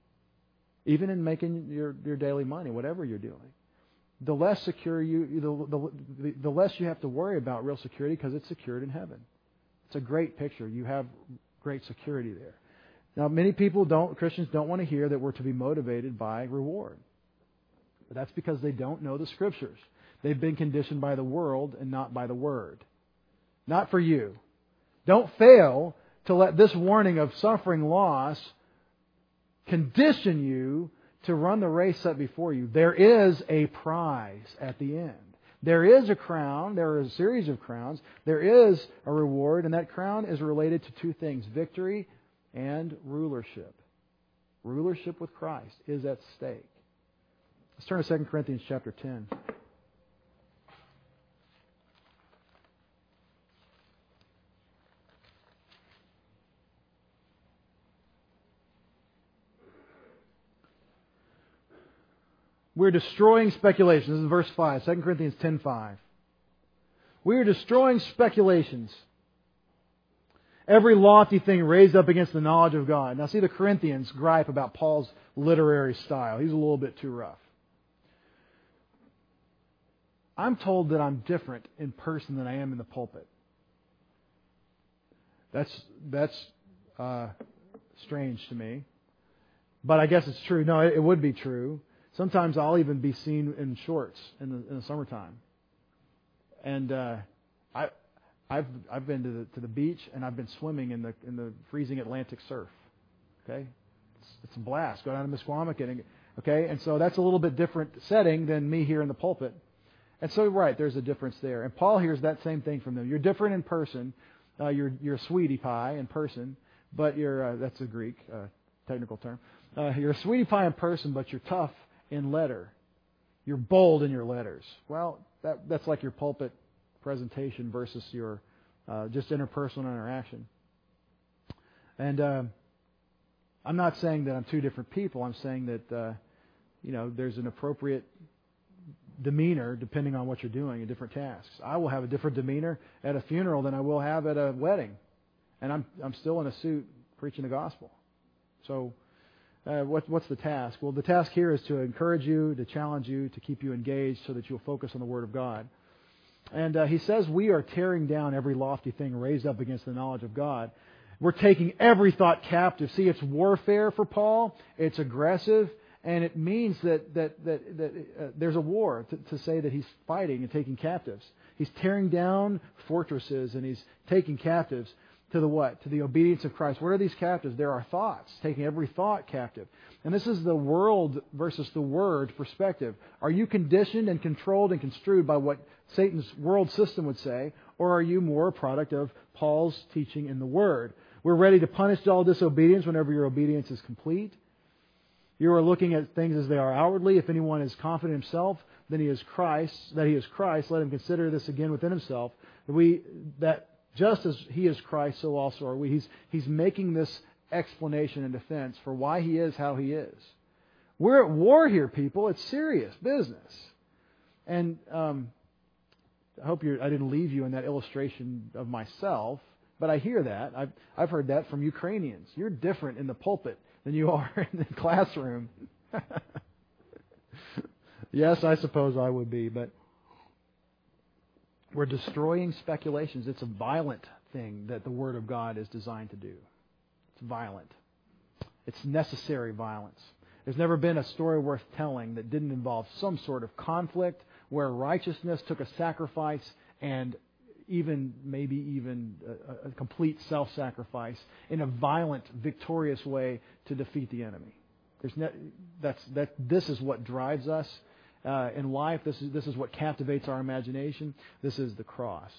even in making your, your daily money, whatever you're doing, the less secure you, the, the, the less you have to worry about real security because it's secured in heaven. It's a great picture. You have great security there. Now, many people don't, Christians don't want to hear that we're to be motivated by reward. But that's because they don't know the Scriptures. They've been conditioned by the world and not by the Word. Not for you. Don't fail to let this warning of suffering loss condition you to run the race set before you. There is a prize at the end. There is a crown. There is a series of crowns. There is a reward, and that crown is related to two things, victory and rulership. Rulership with Christ is at stake. Let's turn to Second Corinthians chapter ten. We're destroying speculations. This is verse five, Second Corinthians ten five. We are destroying speculations. Every lofty thing raised up against the knowledge of God. Now see, the Corinthians gripe about Paul's literary style. He's a little bit too rough. I'm told that I'm different in person than I am in the pulpit. That's that's uh, strange to me. But I guess it's true. No, it, it would be true. Sometimes I'll even be seen in shorts in the, in the summertime. And uh, I... I've I've been to the to the beach and I've been swimming in the in the freezing Atlantic surf. Okay, it's, it's a blast. Go down to Misquamicut. And, okay, and so that's a little bit different setting than me here in the pulpit. And so right, there's a difference there. And Paul hears that same thing from them. You're different in person. Uh, you're you're a sweetie pie in person, but you're uh, that's a Greek uh, technical term. Uh, you're a sweetie pie in person, but you're tough in letter. You're bold in your letters. Well, that that's like your pulpit presentation versus your uh, just interpersonal interaction. And uh, I'm not saying that I'm two different people. I'm saying that uh, you know there's an appropriate demeanor depending on what you're doing in different tasks. I will have a different demeanor at a funeral than I will have at a wedding, and I'm I'm still in a suit preaching the gospel. So uh, what, what's the task? Well, the task here is to encourage you, to challenge you, to keep you engaged so that you'll focus on the Word of God. And uh, he says we are tearing down every lofty thing raised up against the knowledge of God. We're taking every thought captive. See, it's warfare for Paul. It's aggressive, and it means that that that, that uh, there's a war to, to say that he's fighting and taking captives. He's tearing down fortresses and he's taking captives to the what? To the obedience of Christ. What are these captives? There are thoughts, taking every thought captive. And this is the world versus the Word perspective. Are you conditioned and controlled and construed by what Satan's world system would say, or are you more a product of Paul's teaching in the Word? We're ready to punish all disobedience whenever your obedience is complete. You are looking at things as they are outwardly. If anyone is confident in himself, then he is Christ. That he is Christ. Let him consider this again within himself. That we that just as he is Christ, so also are we. He's he's making this explanation and defense for why he is how he is. We're at war here, people. It's serious business. And um, I hope you're, I didn't leave you in that illustration of myself, but I hear that. I've I've heard that from Ukrainians. You're different in the pulpit than you are in the classroom. Yes, I suppose I would be, but we're destroying speculations. It's a violent thing that the Word of God is designed to do. It's violent. It's necessary violence. There's never been a story worth telling that didn't involve some sort of conflict where righteousness took a sacrifice and even, maybe even a, a complete self-sacrifice in a violent, victorious way to defeat the enemy. There's ne- that's, that, this is what drives us uh, in life. This is, this is what captivates our imagination. This is the cross.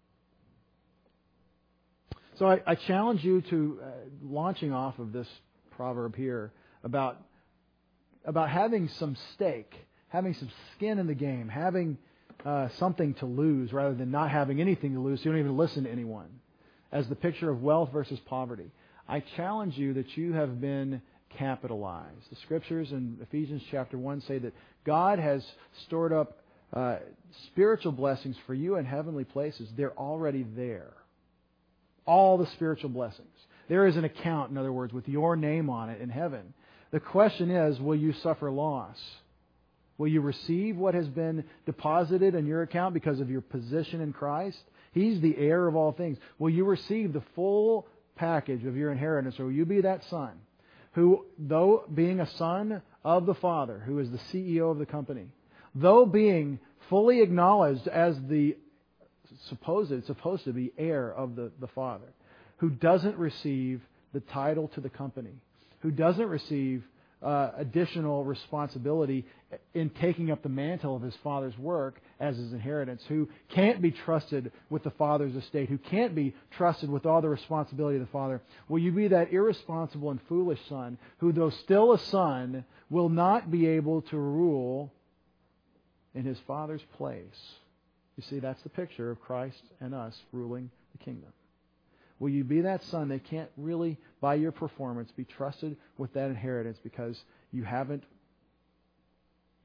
So I, I challenge you to, uh, launching off of this proverb here, about, about having some stake, having some skin in the game, having uh, something to lose rather than not having anything to lose, so you don't even listen to anyone, as the picture of wealth versus poverty. I challenge you that you have been capitalized. The Scriptures in Ephesians chapter one say that God has stored up uh, spiritual blessings for you in heavenly places. They're already there. All the spiritual blessings. There is an account, in other words, with your name on it in heaven. The question is, will you suffer loss? Will you receive what has been deposited in your account because of your position in Christ? He's the heir of all things. Will you receive the full package of your inheritance, or will you be that son who, though being a son of the Father, who is the C E O of the company, though being fully acknowledged as the supposed, supposed to be heir of the, the Father, who doesn't receive the title to the company, who doesn't receive uh, additional responsibility in taking up the mantle of his Father's work as his inheritance, who can't be trusted with the Father's estate, who can't be trusted with all the responsibility of the Father? Will you be that irresponsible and foolish son who, though still a son, will not be able to rule in his Father's place? You see, that's the picture of Christ and us ruling the kingdom. Will you be that son that can't really, by your performance, be trusted with that inheritance because you haven't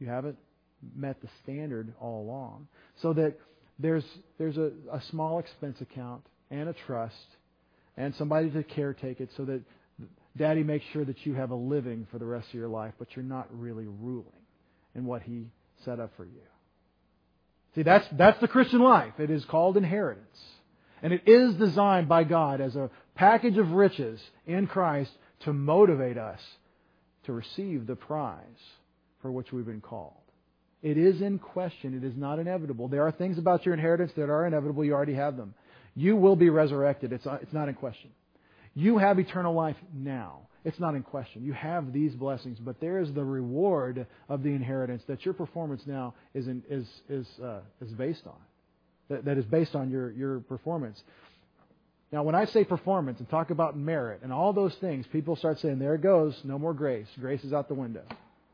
You haven't met the standard all along. So that there's there's a, a small expense account and a trust and somebody to caretake it so that Daddy makes sure that you have a living for the rest of your life, but you're not really ruling in what He set up for you. See, that's that's the Christian life. It is called inheritance. And it is designed by God as a package of riches in Christ to motivate us to receive the prize for which we've been called. It is in question. It is not inevitable. There are things about your inheritance that are inevitable. You already have them. You will be resurrected. It's it's not in question. You have eternal life now. It's not in question. You have these blessings, but there is the reward of the inheritance that your performance now is in, is is uh, is based on. That, that is based on your, your performance. Now, when I say performance and talk about merit and all those things, people start saying, there it goes, no more grace. Grace is out the window.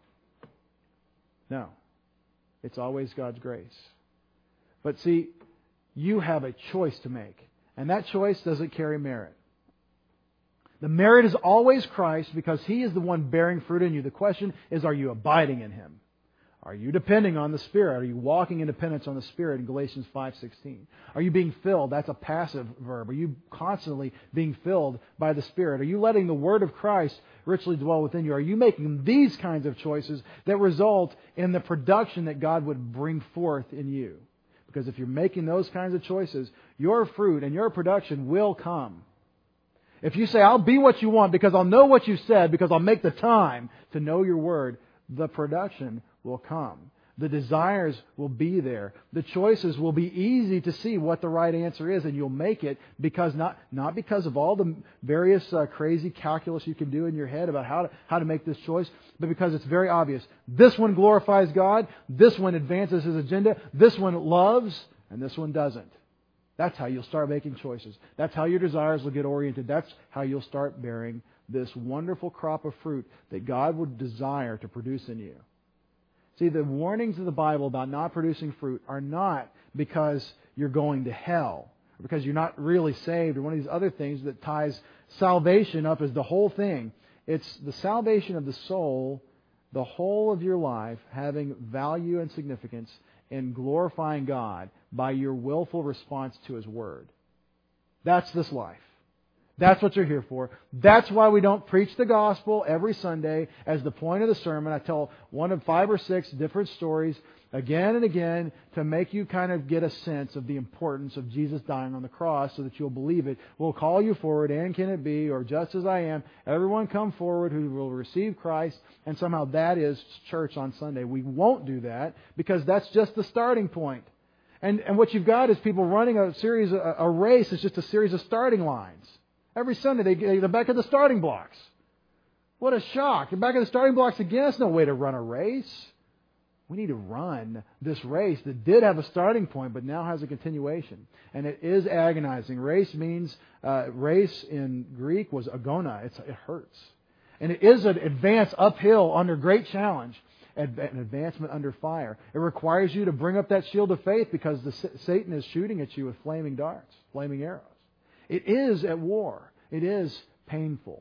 No. It's always God's grace. But see, you have a choice to make. And that choice doesn't carry merit. The merit is always Christ because He is the one bearing fruit in you. The question is, are you abiding in Him? Are you depending on the Spirit? Are you walking in dependence on the Spirit in Galatians five sixteen? Are you being filled? That's a passive verb. Are you constantly being filled by the Spirit? Are you letting the Word of Christ richly dwell within you? Are you making these kinds of choices that result in the production that God would bring forth in you? Because if you're making those kinds of choices, your fruit and your production will come. If you say, I'll be what you want because I'll know what you said, because I'll make the time to know your Word, the production will come. The desires will be there. The choices will be easy to see what the right answer is, and you'll make it because not not because of all the various uh, crazy calculus you can do in your head about how to how to make this choice, but because it's very obvious. This one glorifies God. This one advances His agenda. This one loves, and this one doesn't. That's how you'll start making choices. That's how your desires will get oriented. That's how you'll start bearing this wonderful crop of fruit that God would desire to produce in you. See, the warnings of the Bible about not producing fruit are not because you're going to hell, or because you're not really saved, or one of these other things that ties salvation up as the whole thing. It's the salvation of the soul, the whole of your life, having value and significance in glorifying God by your willful response to His Word. That's this life. That's what you're here for. That's why we don't preach the gospel every Sunday as the point of the sermon. I tell one of five or six different stories again and again to make you kind of get a sense of the importance of Jesus dying on the cross so that you'll believe it. We'll call you forward, and can it be, or just as I am, everyone come forward who will receive Christ, and somehow that is church on Sunday. We won't do that because that's just the starting point. And, and what you've got is people running a series, a, a race is just a series of starting lines. Every Sunday, they get, they're back at the starting blocks. What a shock. They're back at the starting blocks again. That's no way to run a race. We need to run this race that did have a starting point, but now has a continuation. And it is agonizing. Race means, uh, race in Greek was agona. It's, it hurts. And it is an advance uphill under great challenge, an advancement under fire. It requires you to bring up that shield of faith because the, Satan is shooting at you with flaming darts, flaming arrows. It is at war. It is painful.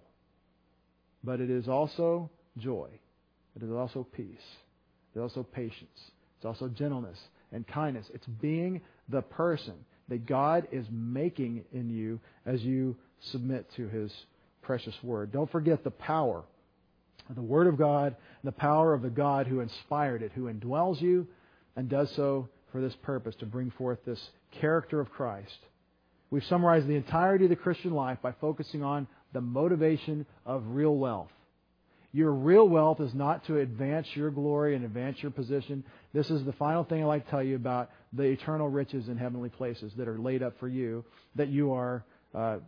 But it is also joy. It is also peace. It is also patience. It's also gentleness and kindness. It's being the person that God is making in you as you submit to His precious Word. Don't forget the power of the Word of God, and the power of the God who inspired it, who indwells you and does so for this purpose, to bring forth this character of Christ. We've summarized the entirety of the Christian life by focusing on the motivation of real wealth. Your real wealth is not to advance your glory and advance your position. This is the final thing I'd like to tell you about the eternal riches in heavenly places that are laid up for you, that you are uh,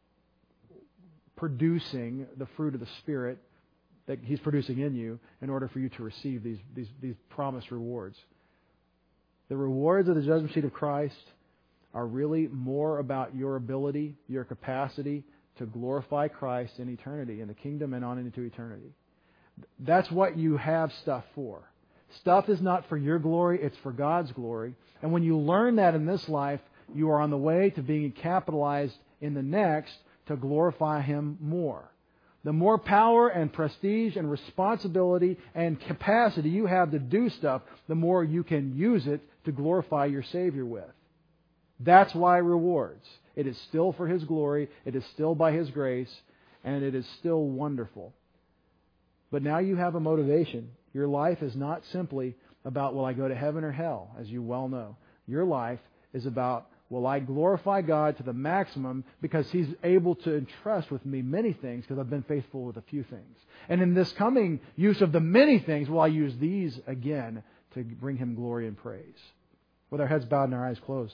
producing the fruit of the Spirit that He's producing in you in order for you to receive these, these, these promised rewards. The rewards of the judgment seat of Christ are really more about your ability, your capacity to glorify Christ in eternity, in the kingdom and on into eternity. That's what you have stuff for. Stuff is not for your glory, it's for God's glory. And when you learn that in this life, you are on the way to being capitalized in the next to glorify Him more. the more power and prestige and responsibility and capacity you have to do stuff, the more you can use it to glorify your Savior with. That's why rewards. It is still for His glory, it is still by His grace, and it is still wonderful. But now you have a motivation. Your life is not simply about, will I go to heaven or hell, as you well know. Your life is about, will I glorify God to the maximum because He's able to entrust with me many things because I've been faithful with a few things. And in this coming use of the many things, will I use these again to bring Him glory and praise? With our heads bowed and our eyes closed.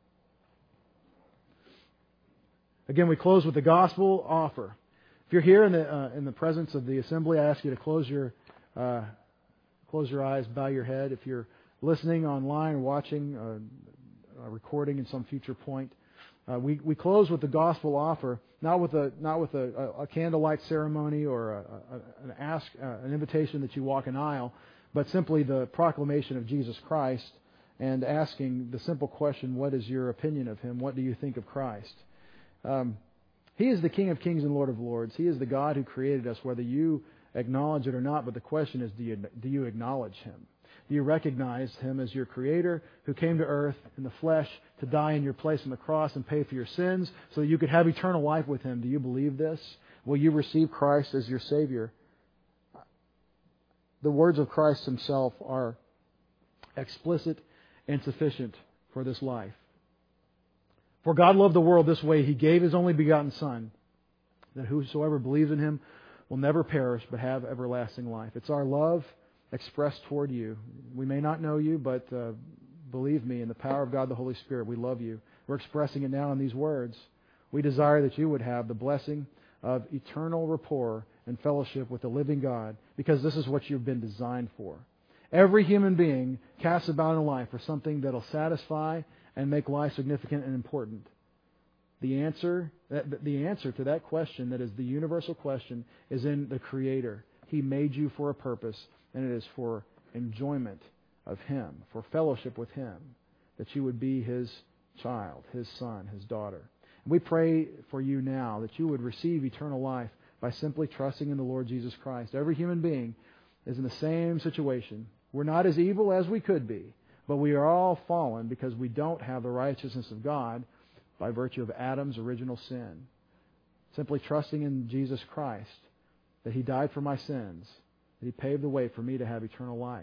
Again, we close with the gospel offer. If you're here in the uh, in the presence of the assembly, I ask you to close your uh, close your eyes, bow your head. If you're listening online or watching uh, a recording in some future point, uh, we we close with the gospel offer, not with a not with a, a, a candlelight ceremony or a, a, an ask uh, an invitation that you walk an aisle, but simply the proclamation of Jesus Christ and asking the simple question: what is your opinion of Him? What do you think of Christ? Um, he is the King of Kings and Lord of Lords. He is the God who created us, whether you acknowledge it or not. But the question is, do you, do you acknowledge Him? Do you recognize Him as your Creator who came to earth in the flesh to die in your place on the cross and pay for your sins so that you could have eternal life with Him? Do you believe this? Will you receive Christ as your Savior? The words of Christ Himself are explicit and sufficient for this life. For God loved the world this way, He gave His only begotten Son, that whosoever believes in Him will never perish but have everlasting life. It's our love expressed toward you. We may not know you, but uh, believe me, in the power of God the Holy Spirit, we love you. We're expressing it now in these words. We desire that you would have the blessing of eternal rapport and fellowship with the living God, because this is what you've been designed for. Every human being casts about in life for something that will satisfy and make life significant and important. The answer, the answer to that question, that is the universal question, is in the Creator. He made you for a purpose, and it is for enjoyment of Him, for fellowship with Him, that you would be His child, His son, His daughter. And we pray for you now that you would receive eternal life by simply trusting in the Lord Jesus Christ. Every human being is in the same situation. We're not as evil as we could be, but we are all fallen because we don't have the righteousness of God by virtue of Adam's original sin. Simply trusting in Jesus Christ, that He died for my sins, that He paved the way for me to have eternal life,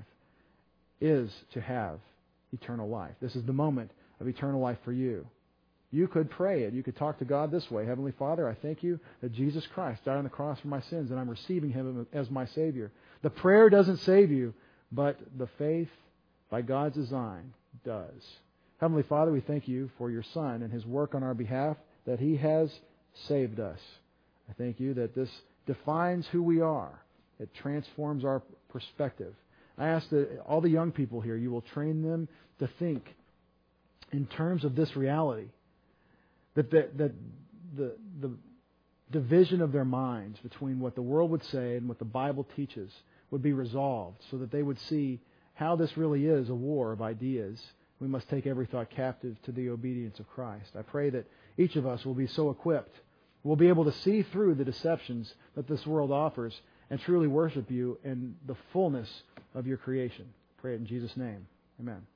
is to have eternal life. This is the moment of eternal life for you. You could pray it. You could talk to God this way. Heavenly Father, I thank You that Jesus Christ died on the cross for my sins, and I'm receiving Him as my Savior. The prayer doesn't save you, but the faith by God's design does. Heavenly Father, we thank You for Your Son and His work on our behalf, that He has saved us. I thank You that this defines who we are. It transforms our perspective. I ask that all the young people here, You will train them to think in terms of this reality. That the, that the, the division of their minds between what the world would say and what the Bible teaches would be resolved, so that they would see how this really is a war of ideas. We must take every thought captive to the obedience of Christ. I pray that each of us will be so equipped, we'll be able to see through the deceptions that this world offers and truly worship You in the fullness of Your creation. I pray it in Jesus' name. Amen.